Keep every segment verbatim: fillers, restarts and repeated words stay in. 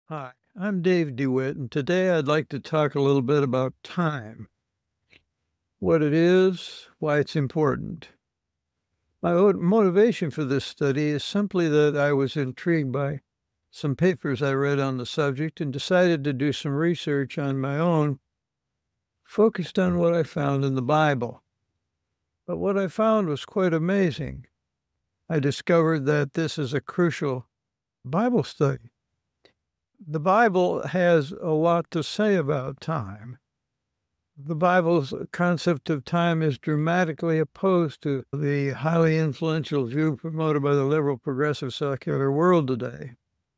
Hi, I'm Dave DeWitt, and today I'd like to talk a little bit about time, what it is, why it's important. My o- motivation for this study is simply that I was intrigued by some papers I read on the subject and decided to do some research on my own, focused on what I found in the Bible. But what I found was quite amazing. I discovered that this is a crucial Bible study. The Bible has a lot to say about time. The Bible's concept of time is dramatically opposed to the highly influential view promoted by the liberal, progressive, secular world today.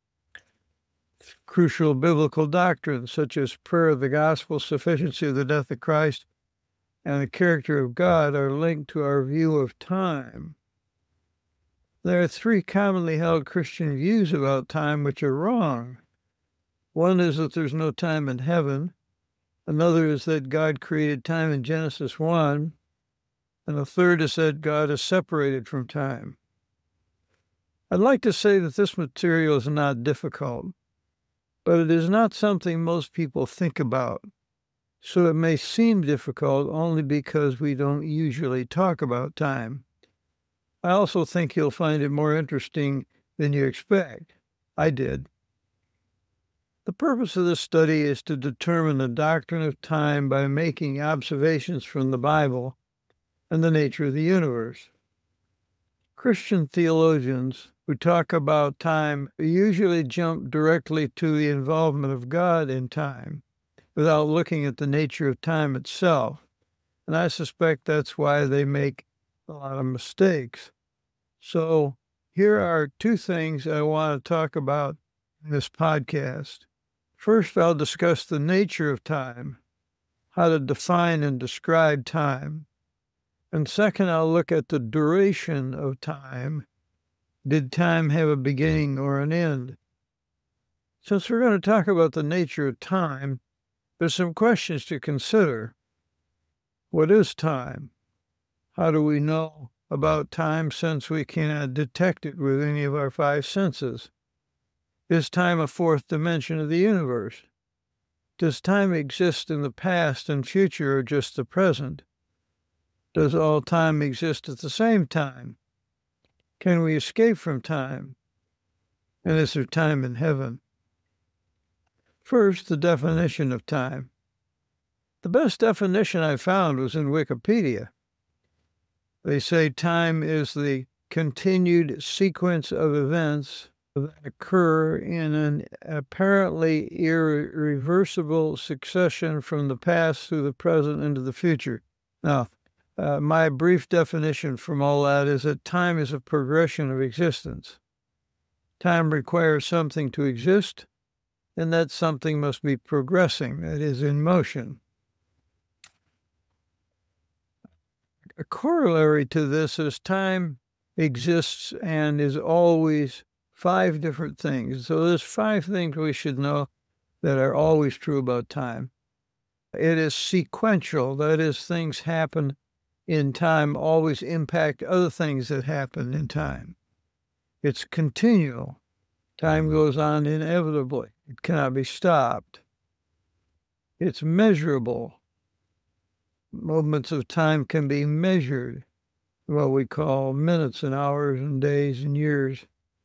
Crucial biblical doctrines such as prayer of the gospel, sufficiency of the death of Christ, and the character of God are linked to our view of time. There are three commonly held Christian views about time which are wrong. One is that there's no time in heaven. Another is that God created time in Genesis one, and the third is that God is separated from time. I'd like to say that this material is not difficult, but it is not something most people think about, so it may seem difficult only because we don't usually talk about time. I also think you'll find it more interesting than you expect. I did. The purpose of this study is to determine the doctrine of time by making observations from the Bible and the nature of the universe. Christian theologians who talk about time usually jump directly to the involvement of God in time without looking at the nature of time itself, and I suspect that's why they make a lot of mistakes. So here are two things I want to talk about in this podcast. First, I'll discuss the nature of time, how to define and describe time. And second, I'll look at the duration of time. Did time have a beginning or an end? Since we're going to talk about the nature of time, there's some questions to consider. What is time? How do we know about time since we cannot detect it with any of our five senses? Is time a fourth dimension of the universe? Does time exist in the past and future or just the present? Does all time exist at the same time? Can we escape from time? And is there time in heaven? First, the definition of time. The best definition I found was in Wikipedia. They say time is the continued sequence of events that occur in an apparently irreversible succession from the past through the present into the future. Now, uh, my brief definition from all that is that time is a progression of existence. Time requires something to exist, and that something must be progressing, that is, in motion. A corollary to this is time exists and is always five different things. So there's five things we should know that are always true about time. It is sequential, that is, things happen in time always impact other things that happen in time. It's continual. Time goes on inevitably. It cannot be stopped. It's measurable. Moments of time can be measured, what we call minutes and hours and days and years.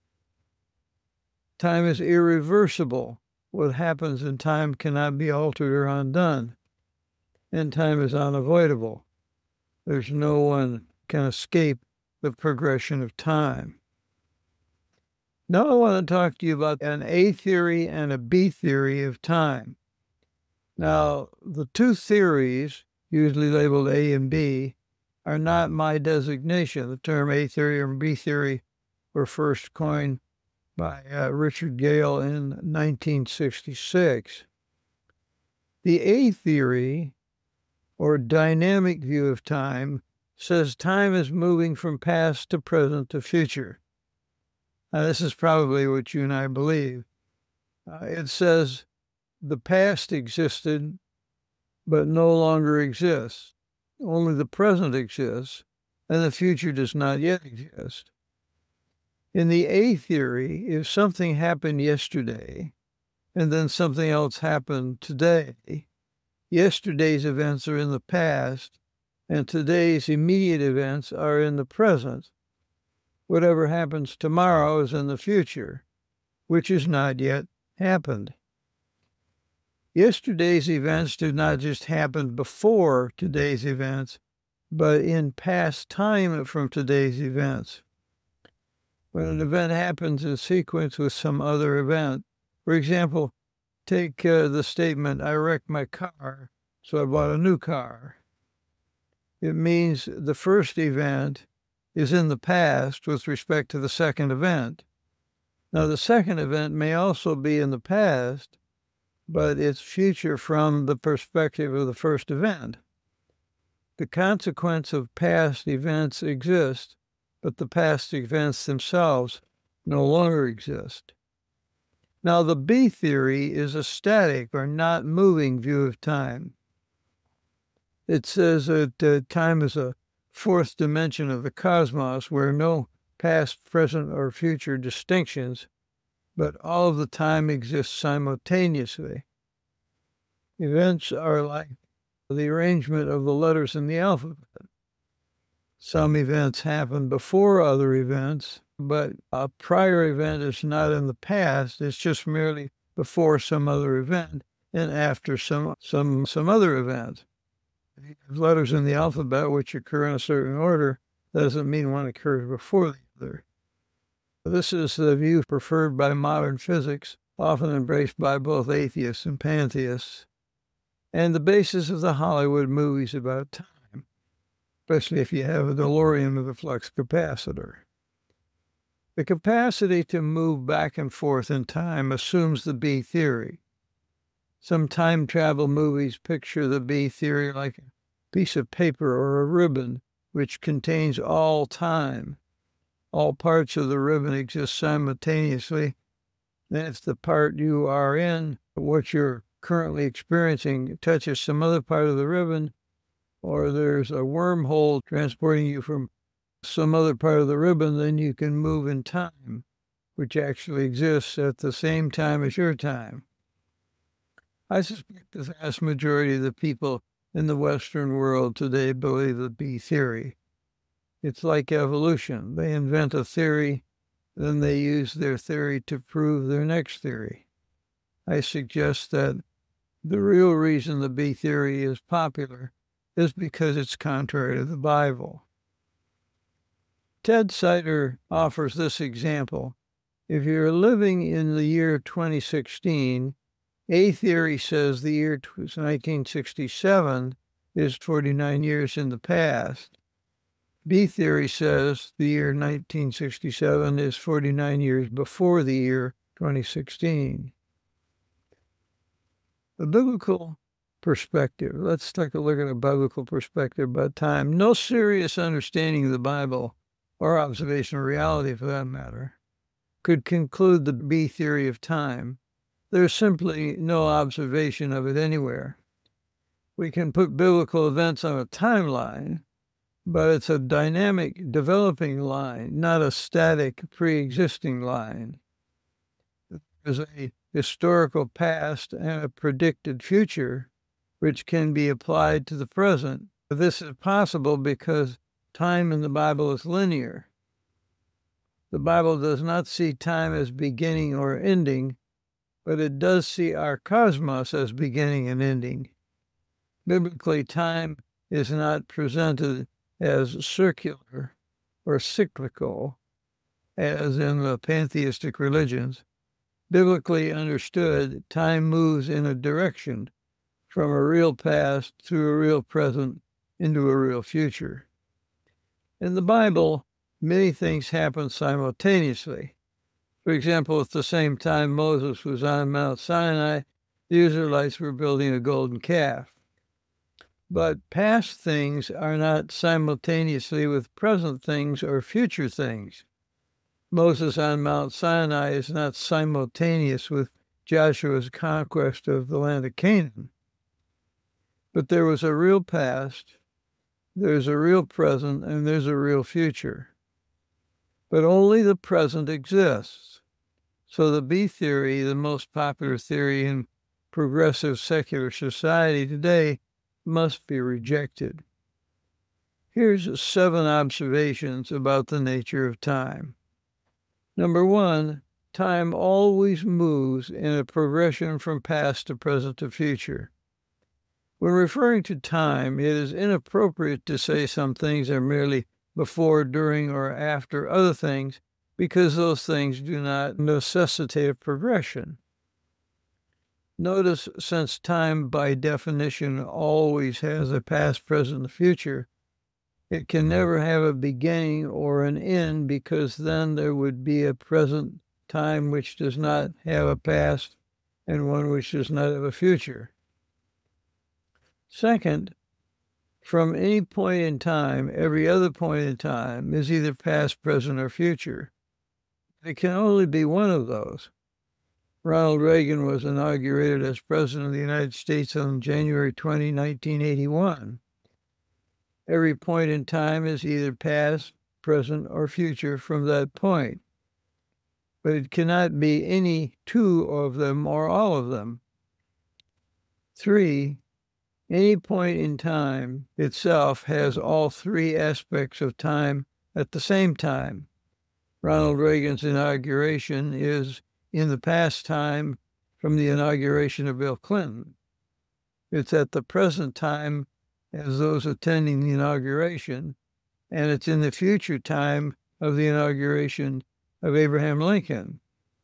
Time is irreversible. What happens in time cannot be altered or undone. And time is unavoidable. There's no one can escape the progression of time. Now I want to talk to you about an A theory and a B theory of time. Now, the two theories, usually labeled A and B, are not my designation. The term A theory or B theory were first coined by uh, Richard Gale in nineteen sixty-six. The A theory, or dynamic view of time, says time is moving from past to present to future. Now, this is probably what you and I believe. Uh, it says the past existed, but no longer exists. Only the present exists, and the future does not yet exist. In the A theory, if something happened yesterday and then something else happened today. Yesterday's events are in the past, and today's immediate events are in the present. Whatever happens tomorrow is in the future, which has not yet happened. Yesterday's events do not just happen before today's events, but in past time from today's events. When an event happens in sequence with some other event, for example, take uh, the statement, I wrecked my car, so I bought a new car. It means the first event is in the past with respect to the second event. Now, the second event may also be in the past, but it's future from the perspective of the first event. The consequence of past events exists, but the past events themselves no longer exist. Now, the B theory is a static or not moving view of time. It says that uh, time is a fourth dimension of the cosmos where no past, present, or future distinctions, but all of the time exists simultaneously. Events are like the arrangement of the letters in the alphabet. Some events happen before other events, but a prior event is not in the past. It's just merely before some other event and after some some some other event. Letters in the alphabet which occur in a certain order doesn't mean one occurs before the other. This is the view preferred by modern physics, often embraced by both atheists and pantheists, and the basis of the Hollywood movies about time, especially if you have a DeLorean with a flux capacitor. The capacity to move back and forth in time assumes the B theory. Some time travel movies picture the B theory like a piece of paper or a ribbon which contains all time. All parts of the ribbon exist simultaneously. And if the part you are in, what you're currently experiencing, touches some other part of the ribbon, or there's a wormhole transporting you from some other part of the ribbon, then you can move in time, which actually exists at the same time as your time. I suspect the vast majority of the people in the Western world today believe the B theory. It's like evolution. They invent a theory, then they use their theory to prove their next theory. I suggest that the real reason the B theory is popular is because it's contrary to the Bible. Ted Sider offers this example. If you're living in the year twenty sixteen, A theory says the year nineteen sixty-seven is forty-nine years in the past. B theory says the year nineteen sixty-seven is forty-nine years before the year twenty sixteen. The biblical perspective. Let's take a look at a biblical perspective about time. No serious understanding of the Bible, or observational reality for that matter, could conclude the B theory of time. There's simply no observation of it anywhere. We can put biblical events on a timeline, but it's a dynamic, developing line, not a static, pre-existing line. There's a historical past and a predicted future, which can be applied to the present. This is possible because time in the Bible is linear. The Bible does not see time as beginning or ending, but it does see our cosmos as beginning and ending. Biblically, time is not presented as circular or cyclical, as in the pantheistic religions. Biblically understood, time moves in a direction from a real past through a real present into a real future. In the Bible, many things happen simultaneously. For example, at the same time Moses was on Mount Sinai, the Israelites were building a golden calf. But past things are not simultaneously with present things or future things. Moses on Mount Sinai is not simultaneous with Joshua's conquest of the land of Canaan. But there was a real past, there's a real present, and there's a real future. But only the present exists. So the B theory, the most popular theory in progressive secular society today, must be rejected. Here's seven observations about the nature of time. Number one, time always moves in a progression from past to present to future. When referring to time, it is inappropriate to say some things are merely before, during, or after other things, because those things do not necessitate a progression. Notice, since time by definition always has a past, present, and future, it can never have a beginning or an end, because then there would be a present time which does not have a past and one which does not have a future. Second, from any point in time, every other point in time is either past, present, or future. It can only be one of those. Ronald Reagan was inaugurated as President of the United States on January twentieth, nineteen eighty-one. Every point in time is either past, present, or future from that point. But it cannot be any two of them or all of them. Three, any point in time itself has all three aspects of time at the same time. Ronald Reagan's inauguration is in the past time from the inauguration of Bill Clinton. It's at the present time as those attending the inauguration, and it's in the future time of the inauguration of Abraham Lincoln.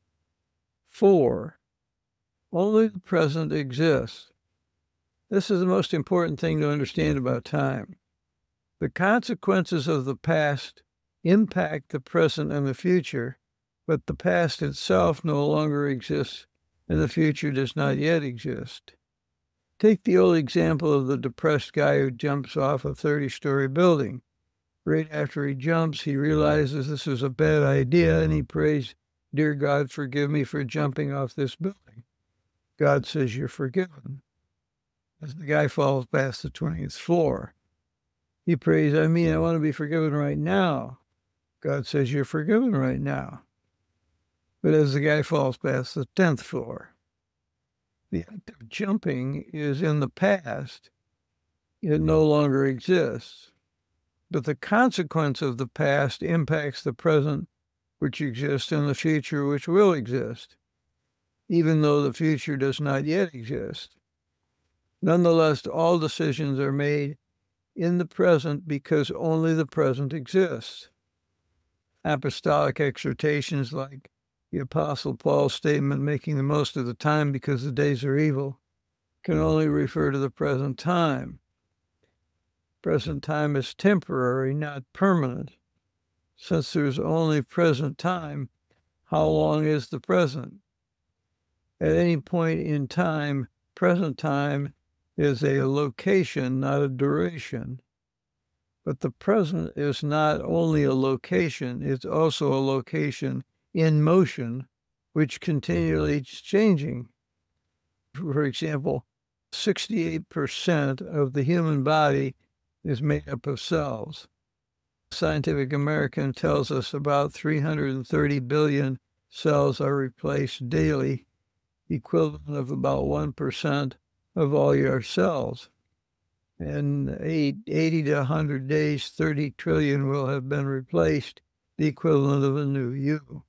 Four, only the present exists. This is the most important thing to understand about time. The consequences of the past impact the present and the future, but the past itself no longer exists and the future does not yet exist. Take the old example of the depressed guy who jumps off a thirty-story building. Right after he jumps, he realizes this is a bad idea, and he prays, "Dear God, forgive me for jumping off this building." God says, "You're forgiven." As the guy falls past the twentieth floor, he prays, "I mean, I want to be forgiven right now." God says, "You're forgiven right now." But as the guy falls past the tenth floor, the act of jumping is in the past. It no longer exists. But the consequence of the past impacts the present, which exists, and the future, which will exist, even though the future does not yet exist. Nonetheless, all decisions are made in the present because only the present exists. Apostolic exhortations like the Apostle Paul's statement, "making the most of the time because the days are evil," can only refer to the present time. Present time is temporary, not permanent. Since there's only present time, how long is the present? At any point in time, present time is a location, not a duration. But the present is not only a location, it's also a location in motion, which continually is changing. For example, sixty-eight percent of the human body is made up of cells. Scientific American tells us about three hundred thirty billion cells are replaced daily, equivalent of about one percent of all your cells. In eighty to one hundred days, thirty trillion will have been replaced, the equivalent of a new you.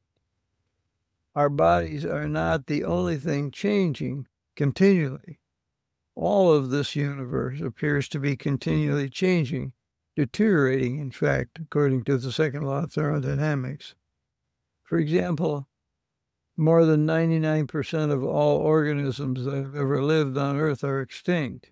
Our bodies are not the only thing changing continually. All of this universe appears to be continually changing, deteriorating, in fact, according to the second law of thermodynamics. For example, more than ninety-nine percent of all organisms that have ever lived on Earth are extinct.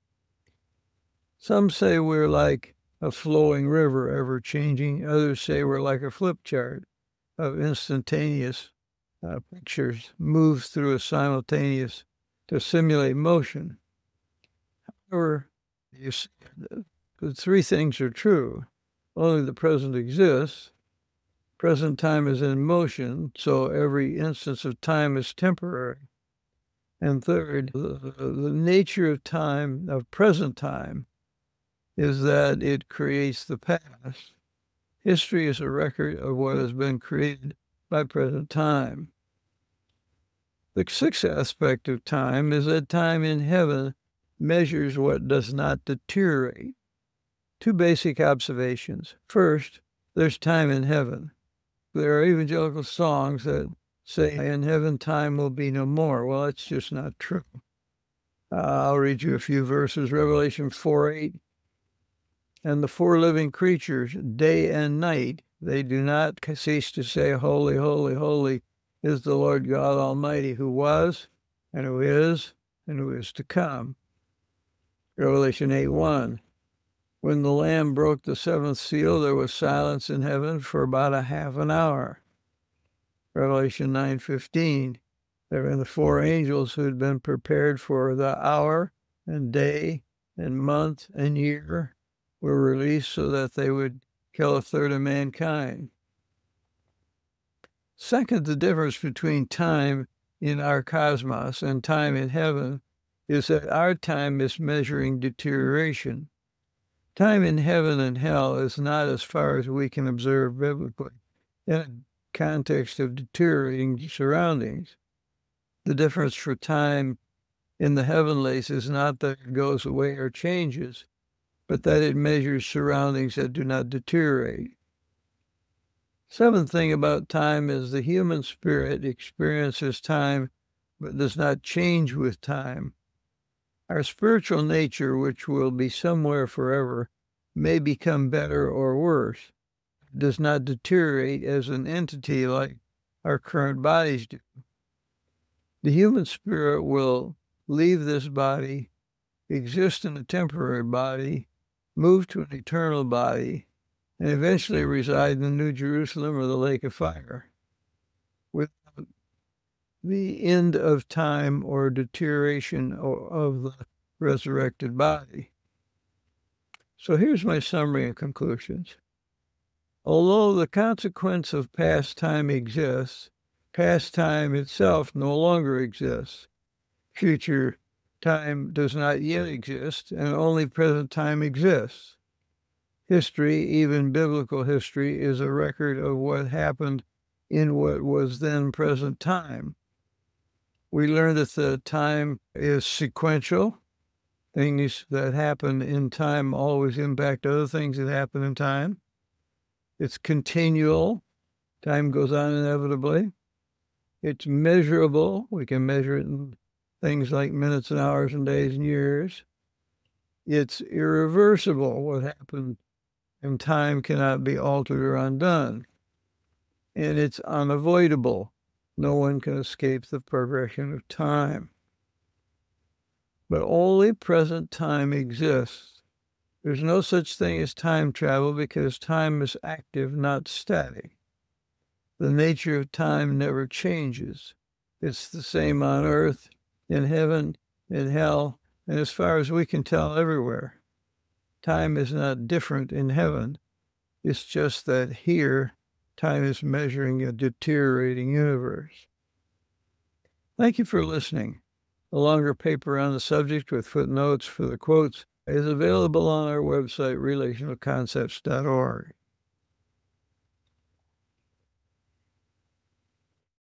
Some say we're like a flowing river, ever changing. Others say we're like a flip chart of instantaneous uh, pictures moved through a simultaneous to simulate motion. However, you see, the three things are true. Only the present exists. Present time is in motion, so every instance of time is temporary. And third, the, the nature of time, of present time, is that it creates the past. History is a record of what has been created by present time. The sixth aspect of time is that time in heaven measures what does not deteriorate. Two basic observations. First, there's time in heaven. There are evangelical songs that say, in heaven time will be no more. Well, that's just not true. Uh, I'll read you a few verses. Revelation four eight. And the four living creatures, day and night, they do not cease to say, holy, holy, holy is the Lord God Almighty, who was, and who is, and who is to come. Revelation eight one. When the Lamb broke the seventh seal, there was silence in heaven for about a half an hour. Revelation nine fifteen. There were the four angels who had been prepared for the hour and day and month and year were released so that they would kill a third of mankind. Second, the difference between time in our cosmos and time in heaven is that our time is measuring deterioration. Time in heaven and hell is not as far as we can observe biblically in a context of deteriorating surroundings. The difference for time in the heavenlies is not that it goes away or changes, but that it measures surroundings that do not deteriorate. Seventh thing about time is the human spirit experiences time but does not change with time. Our spiritual nature, which will be somewhere forever, may become better or worse. It does not deteriorate as an entity like our current bodies do. The human spirit will leave this body, exist in a temporary body, move to an eternal body, and eventually reside in the New Jerusalem or the lake of fire, without the end of time or deterioration of the resurrected body. So here's my summary and conclusions. Although the consequence of past time exists, past time itself no longer exists. Future time does not yet exist, and only present time exists. History, even biblical history, is a record of what happened in what was then present time. We learn that the time is sequential. Things that happen in time always impact other things that happen in time. It's continual. Time goes on inevitably. It's measurable. We can measure it in things like minutes and hours and days and years. It's irreversible. What happened in time cannot be altered or undone. And it's unavoidable. No one can escape the progression of time. But only present time exists. There's no such thing as time travel because time is active, not static. The nature of time never changes. It's the same on earth, in heaven, in hell, and as far as we can tell, everywhere. Time is not different in heaven. It's just that here, time is measuring a deteriorating universe. Thank you for listening. A longer paper on the subject with footnotes for the quotes is available on our website, relational concepts dot org.